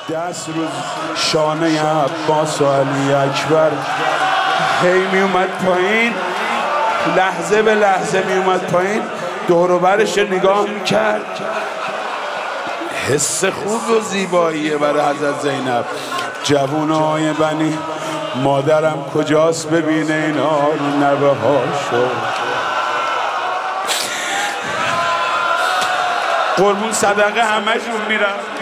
دست روز شانه عباس و علی اکبر هی می اومد پایین، لحظه به لحظه می اومد پایین، دور و برش نگاه میکرد. حس خوب و زیباییه برای حضرت زینب. جوونای بنی مادرم کجاست ببینه اینا رو نوه هاشو. قربون صدقه همشون میرم.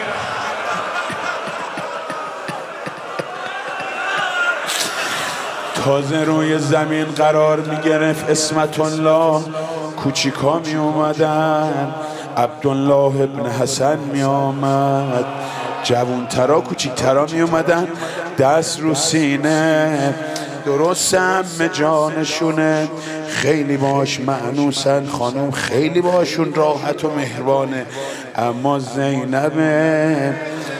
تازه روی زمین قرار میگرفت اسمت الله، کوچیکا می اومدن، عبدالله ابن حسن می آمد، جوونترا کوچیکترا می اومدن، دست رو سینه، درست همه جانشونه، خیلی باش معنوسن، خانم خیلی باشون راحت و مهربانه. اما زینبه،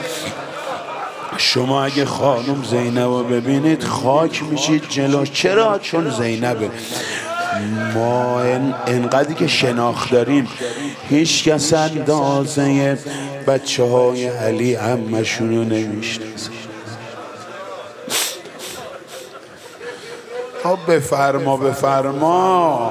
شما اگه خانم زینب رو ببینید خاک میشید جلوش. چرا؟ چون زینبه. ما انقدری که شناخت داریم هیچ کس اندازه بچه های علی عمشون رو نمیشناسه. بفرما بفرما.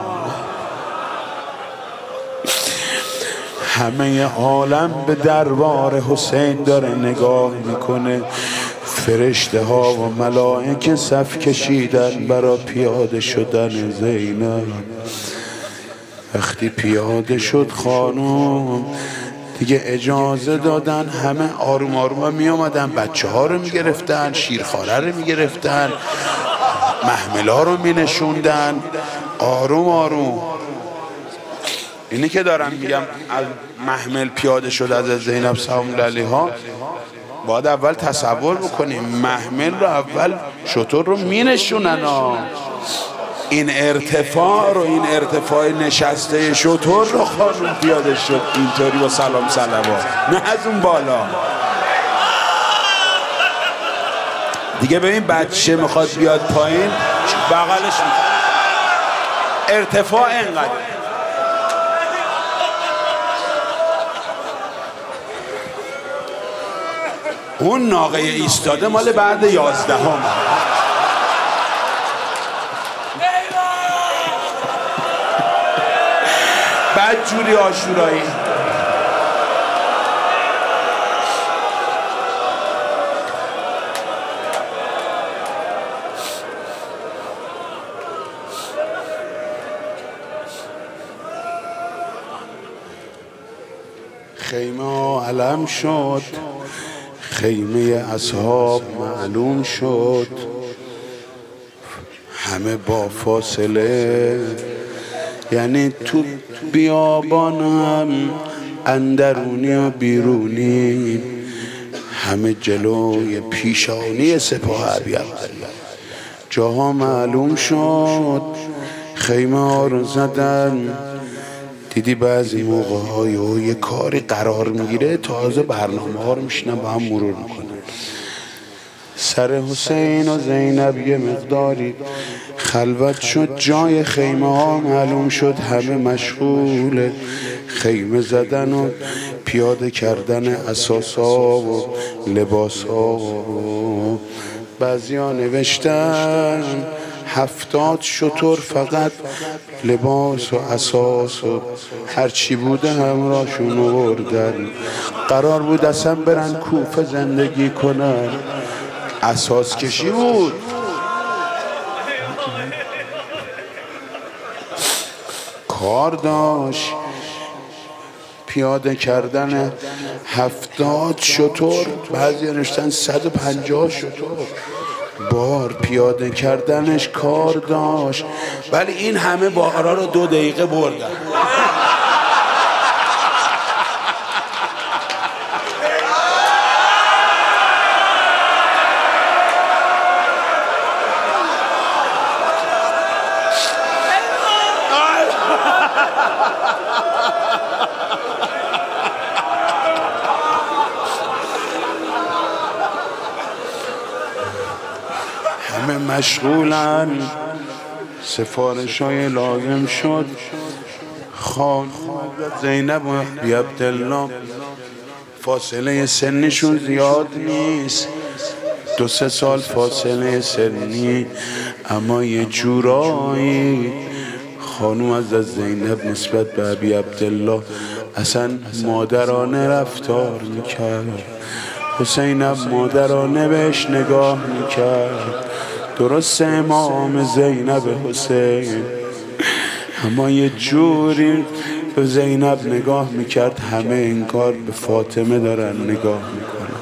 همه عالم به دربار حسین داره نگاه میکنه. فرشته ها و ملائکه صف کشیدن برای پیاده شدن زینب. وقتی پیاده شد خانم دیگه اجازه دادن همه آروم آروم می آمدن، بچه ها رو می گرفتن، شیرخواره رو می گرفتن، محملا رو می نشوندن، آروم آروم. اینی که دارم میگم از محمل پیاده شد از زینب سلام الله علیها، باید اول تصور بکنیم محمل رو اول شتر رو می نشونن. این ارتفاع رو، این ارتفاع نشسته شتر رو خانم پیاده شد اینطوری با سلام صلوات، نه از اون بالا. دیگه ببین بچه میخواد بیاد پایین بغلش ارتفاع اینقدر. اون ناقه ایستاده مال بعد 11 هم. بعد جوری آشورایی. خیمه علم شد، خیمه اصحاب معلوم شد، همه با فاصله، یعنی تو بیابان هم اندرونی و بیرونی همه جلوی پیشانی سپاه ابی عبدالله جاها معلوم شد. خیمه ها رو زدن. دیدی بعضی موقع های یه کاری قرار میگیره تازه برنامه ها رو میشنن با هم مرور میکنن. سر حسین و زینب یه مقداری خلوت شد، جای خیمه ها معلوم شد، همه مشغول خیمه زدن و پیاده کردن اساسا و لباسا. بعضی ها نوشتن 70 شتر فقط لباس و اساس و هرچی بوده همراهشون آوردن. قرار بود اصلا برن کوفه زندگی کنن. اساس کشی بود. کار داشت پیاده کردن 70 شتر، بعضی نوشتن 150 شتر بار پیاده کردنش کار داشت. ولی این همه بارا رو 2 دقیقه بردن. همه مشغولن. سفارش های لازم شد. خانم زینب و ابی عبدالله فاصله سنشون زیاد نیست، 2-3 سال فاصله سنی، اما یه جورایی خانوم از زینب نسبت به ابی عبدالله اصلا مادرانه رفتار میکرد. حسینم مادرانه بهش نگاه میکرد. درست امام زینب حسین، اما یه جوری به زینب نگاه میکرد همه انگار به فاطمه دارن نگاه میکنن.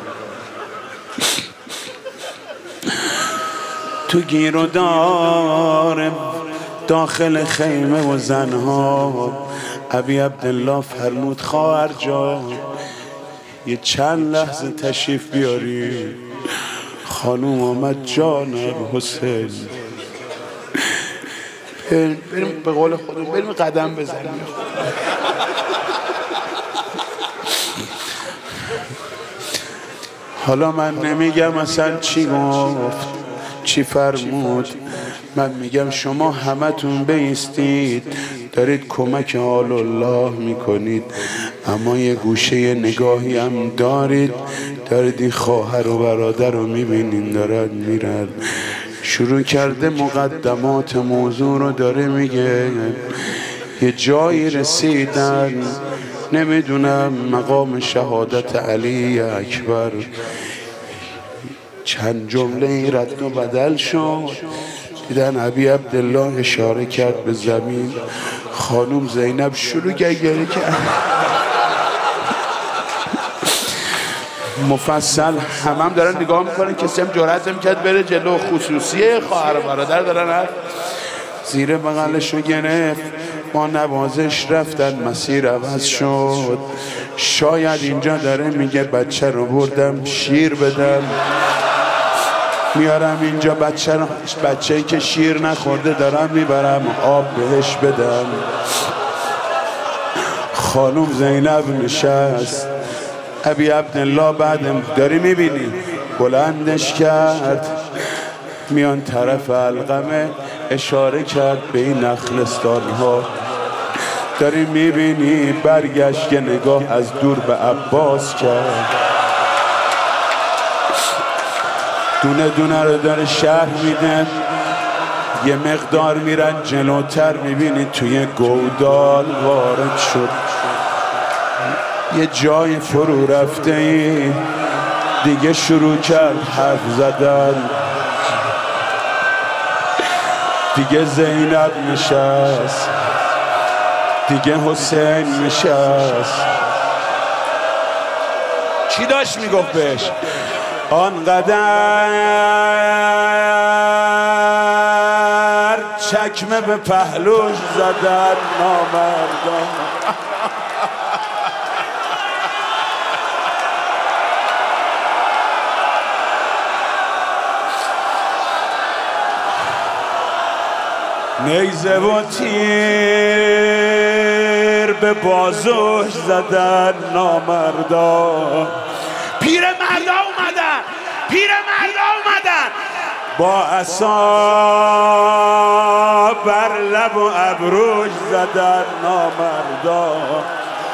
تو گیر و دار داخل خیمه و زنها ابی عبدالله فرمود خواهر جان یه چند لحظه تشریف بیاری. خانوم آمد جانم حسین، بریم به قول خودم بریم قدم بزنیم. حالا من نمیگم اصلا چی گفت چی فرمود، من میگم شما همتون بایستید دارید کمک آل الله میکنید، اما یه گوشه نگاهی هم دارید این خواهر و برادر رو میبینین دارن میرن. شروع کرده مقدمات موضوع رو داره میگه. یه جایی رسیدن نمیدونم مقام شهادت علی اکبر، چند جمله رد و بدل شد. دیدن ابی عبدالله اشاره کرد به زمین. خانوم زینب شروع گریه کرد. مفصل هم دارن نگاه میکنن، کسی هم جرأت نمی‌کرد بره جلو. خصوصیه خواهر و برادر دارن زیر بغلش رو گرفت. با نوازش رفتن، مسیر عوض شد. شاید اینجا داره میگه بچه رو بردم شیر بدم، میارم اینجا بچه‌ای که شیر نخورده دارم میبرم آب بهش بدم. خانوم زینب نشست. ابی عبدالله بعد داری میبینی بلندش کرد، میان طرف علقمه اشاره کرد به این نخلستان ها. داری میبینی برگشت که نگاه از دور به عباس کرد. دونه دونه رو داره شهر میده. یه مقدار میرن جلوتر میبینی توی گودال وارد شد. یه جای فرو رفته ای دیگه شروع کرد حرف زدن. دیگه زینب نشست، دیگه حسین نشست. چی داشت میگفت بهش؟ آنقدر چکمه به پهلوش زدن نامردان. نیزه و تیر به بازوش زدن نامردان. پیرمردا اومدن با عصا بر لب و ابروش زدن نامردان.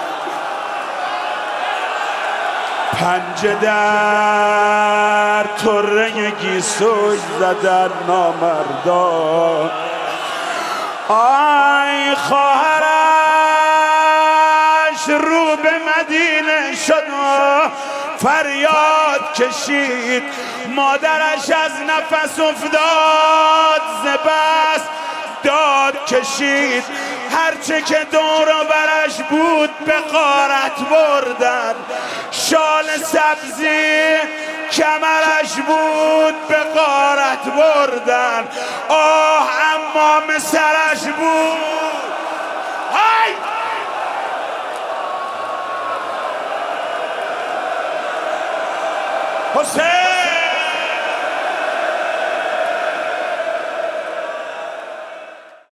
پنجه در طره گیسوش زدن نامردان. آی خواهرش رو به مدینه شد فریاد کشید. مادرش از نفس افتاد ز بس داد کشید. هرچه که دور و برش بود به غارت بردن. شال سبزی کمرش بود به غارت بردن. آه امام سرش بود. های حسین